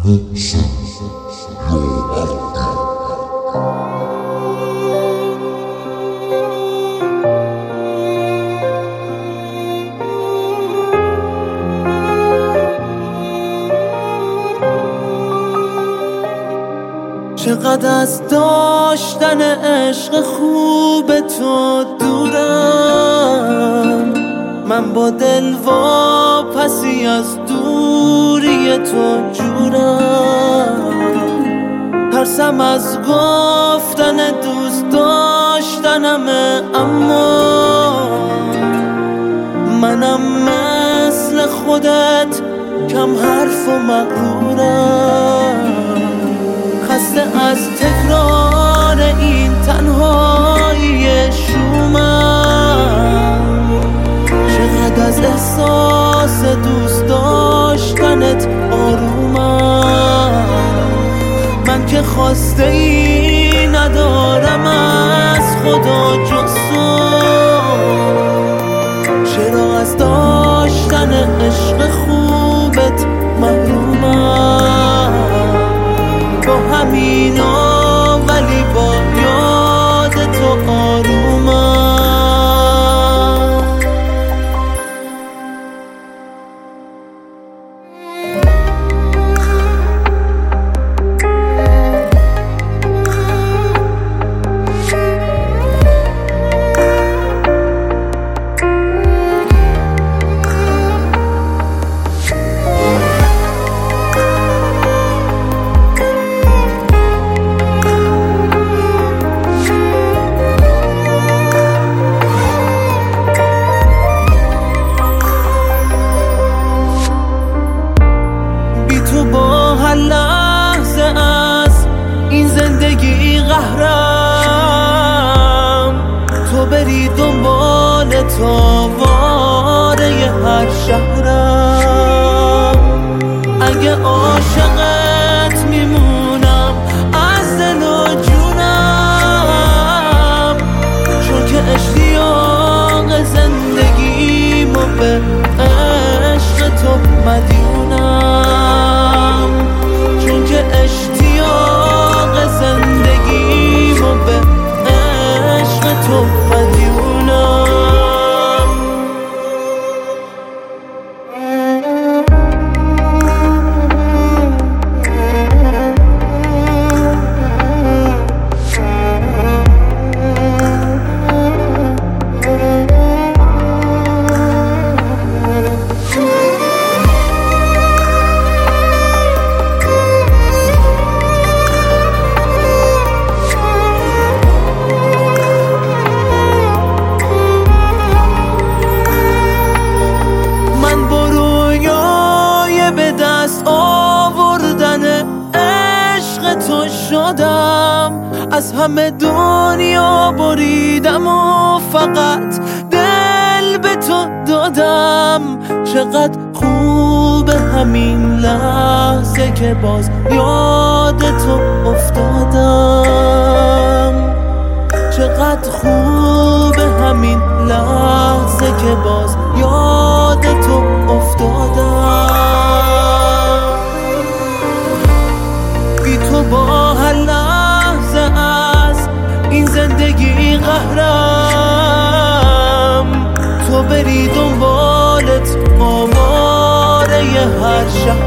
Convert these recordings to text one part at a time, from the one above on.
چقدر از داشتن عشق خوب تو دورم، من با دل واپسی از دوری تو جورم. ترسم از گفتن دوست داشتنمه، اما منم مثل خودت کم حرف و مغرورم. خسته از تکرار این تنهایی شومم، چقدر از احساس دوست داشتنت آرومم. من که خواسته ای ندارم از خدا جز تو، چرا از داشتن عشق خوبت محرومم؟ با همینا ولی با یاد تو آرومم. قهرم تو بری دنبال تاواره هر شهرم. اگه عاشقت میمونم از دل و جونم، چون که اشتیاق زندگیمو به عشق تو مدیونم. چون که اشتیاق زندگیمو به عشق تو مدیونم. تو شدم از همه دنیا بریدم و فقط دل به تو دادم. چقدر خوبه همین لحظه که باز یاد تو افتادم. چقدر خوبه همین لحظه که باز یاد تو افتادم. تو با هر لحظه از این زندگی قهرم، تو بری دنبالت آواره هر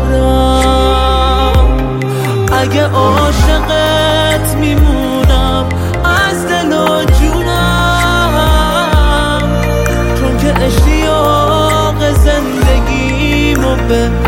شهرم. اگه عاشقت میمونم از دل و جونم، چون که اشتیاق زندگیمو به